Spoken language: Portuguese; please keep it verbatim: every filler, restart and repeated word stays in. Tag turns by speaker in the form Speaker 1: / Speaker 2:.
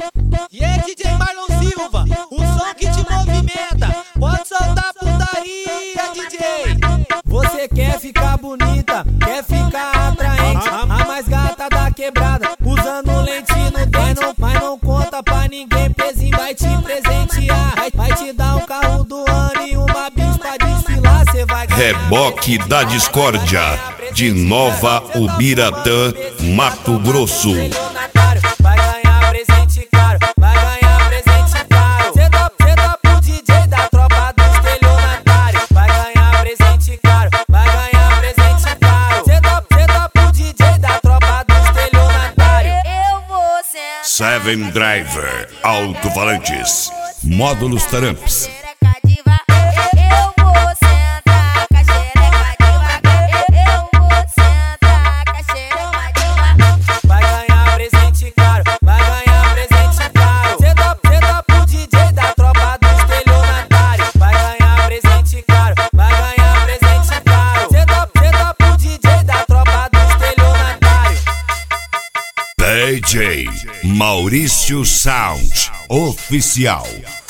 Speaker 1: E aí, D J Marlon Silva, o som que te movimenta. Pode soltar putaria, D J.
Speaker 2: Você quer ficar bonita, quer ficar atraente, a, a mais gata da quebrada, usando lente no dente, não, mas não conta pra ninguém, pezinho vai te presentear, vai, vai te dar um carro do ano e uma bis pra desfilar, cê vai ganhar.
Speaker 3: Reboque da Discórdia, de Nova Ubiratã, Mato Grosso.
Speaker 2: Vai ganhar presente caro, vai ganhar presente caro. Cê tá, cê tá pro D J da tropa do estelionatário. Vai ganhar presente caro, vai ganhar presente caro. Cê tá, cê tá pro D J da tropa do estelionatário.
Speaker 4: Eu vou sentar.
Speaker 3: Seven Driver, alto-falantes, módulos Taramps.
Speaker 4: Eu vou sentar, caxereca devagar. Eu vou sentar, caxereca devagar.
Speaker 2: Vai ganhar presente caro, vai ganhar presente caro. Cê tá, cê tá pro D J da tropa do estelionatário. Vai ganhar presente caro, vai ganhar presente caro. Cê tá, cê tá pro D J da tropa do estelionatário.
Speaker 3: D J Maurício Sound Oficial.